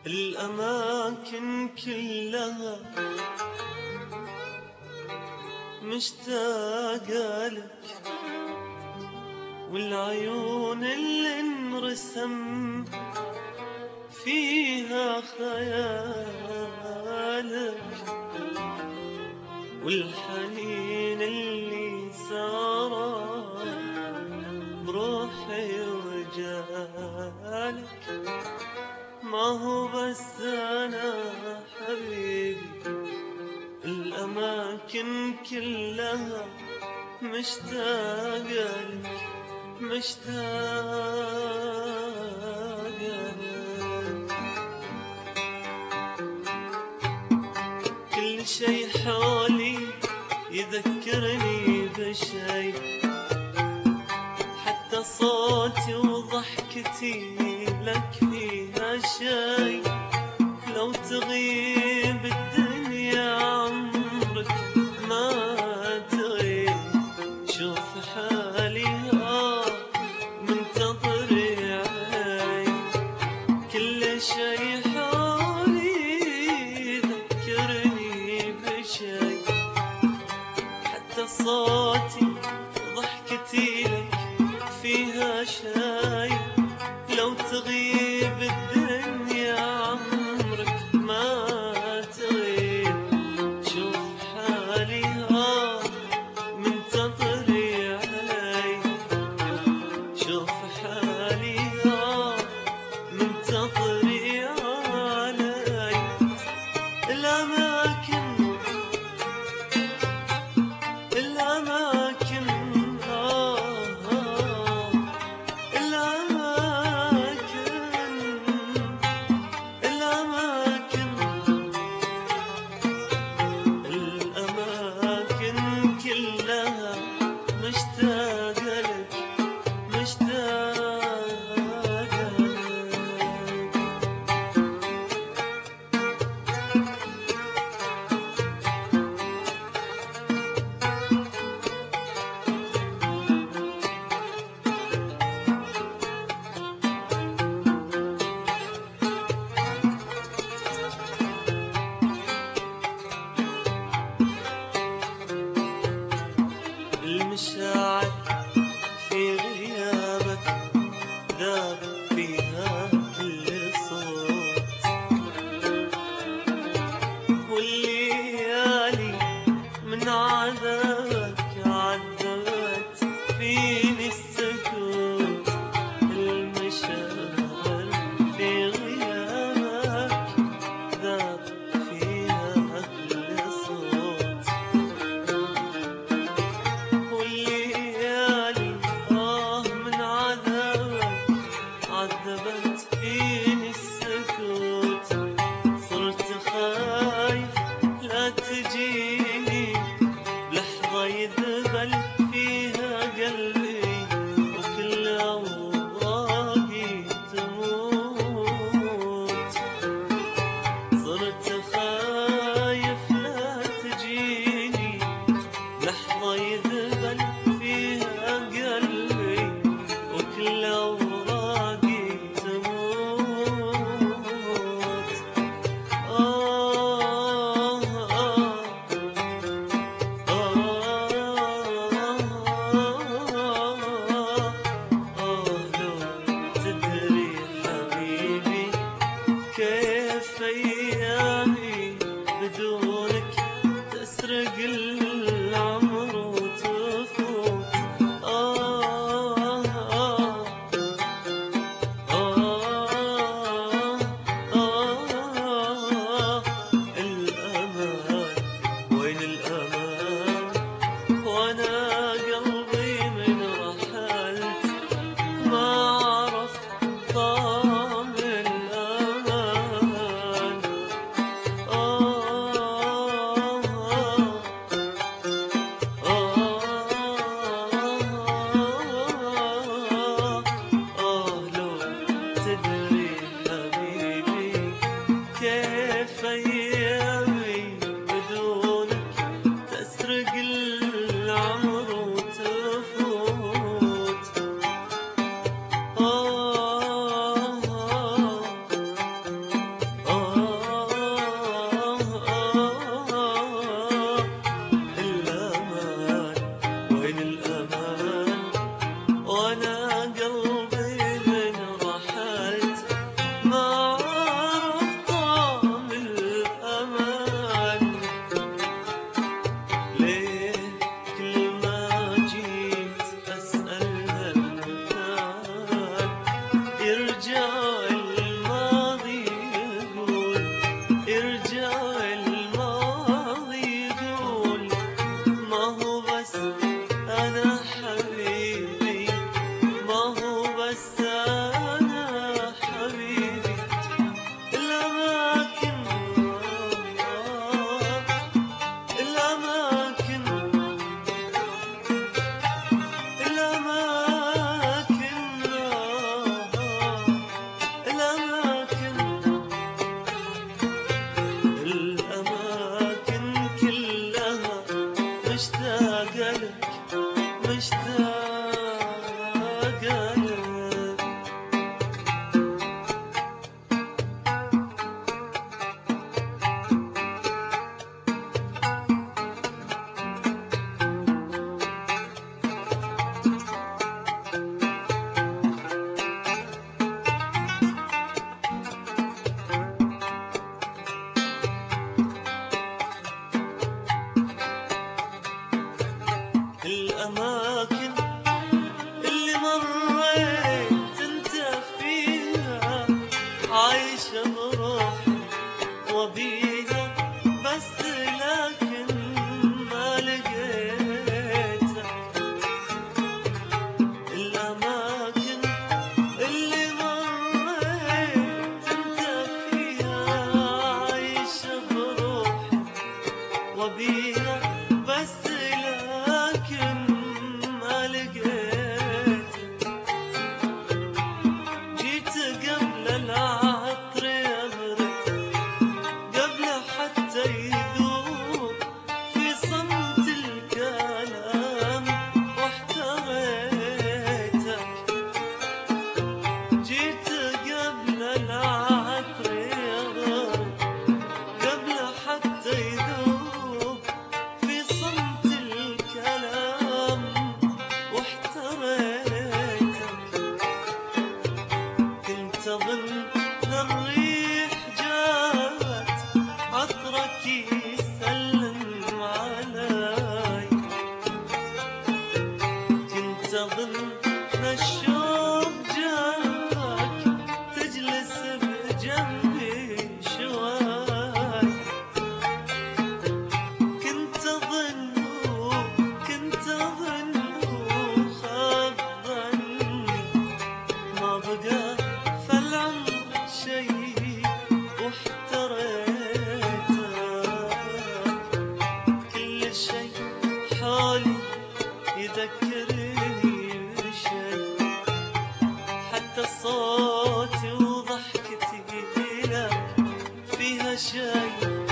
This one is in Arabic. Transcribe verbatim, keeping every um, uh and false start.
الأماكن كلها مشتاقة لك، والعيون اللي انرسم فيها خيالك، والحنين اللي سارى بروحي وجالك. ما هو بس أنا حبيبي، الأماكن كلها مشتاقة لك، مشتاقة لك. كل شي حولي يذكرني بشي، حتى صوتي وضحكتي لك فيها شي. لو تغيب الدنيا عمرك ما تغيب، شوف حالي آه منتظري علي. كل شي حولي يذكرني بشي، حتى صوتي وضحكتي لك فيها شي. لو تغيب الدنيا عمرك ما تغيب، شوف حالي آه منتظري علي. شوف حالي آه منتظري علي. الأماكن الأماكن مشتاقة لك، مشتاقة لك. المشاعر في غيابك ذاب فيها كل صوت، والليالي من عذابك عذبت فيني السكوت. المشاعر في غيابك ذاب فيها كل صوت، والليالي آه من عذابك عذبت فيني السكوت. صرت خايف لا تجيني بلحظة يذبل فيها قلبي، وكل أوراقي تموت. صرت خايف لا تجيني لحظة يذبل فيها قلبي، وكل أوراقي تموت. آه آه آه آه لو تدري حبيبي كيف أيامي بدونك تسرق العمر وتفوت. آه آه آه آه الأمان، وين الأمان؟ وأنا قلبي من رحلت ما عرف طعم الأمان. آه آه لو تدري حبيبي كيف أيامي بدونك تسرق العمر وتفوت. آه بروحي وبيها بس لكن ما لقيتك. الأماكن اللي مريت انت فيها عايشة بروحي وبيها بس لكن ما لقيتك. جيت قبل العطر يبرد قبل حتى يذوب في صمت الكلام واحتريتك. جيت قبل العطر يبرد قبل حتى يذوب في صمت الكلام واحتريتك. كنت أظن الريح جات عطرك يسلم علي. كنت أظن الشوق جاك تجلس بجنبي شوي. كنت أظن كنت أظن خاب ظني ما بقى في العمر شي واحتريتك. كل شي حالي يذكرني بشي، حتى صوتي وضحكتي لك فيها شي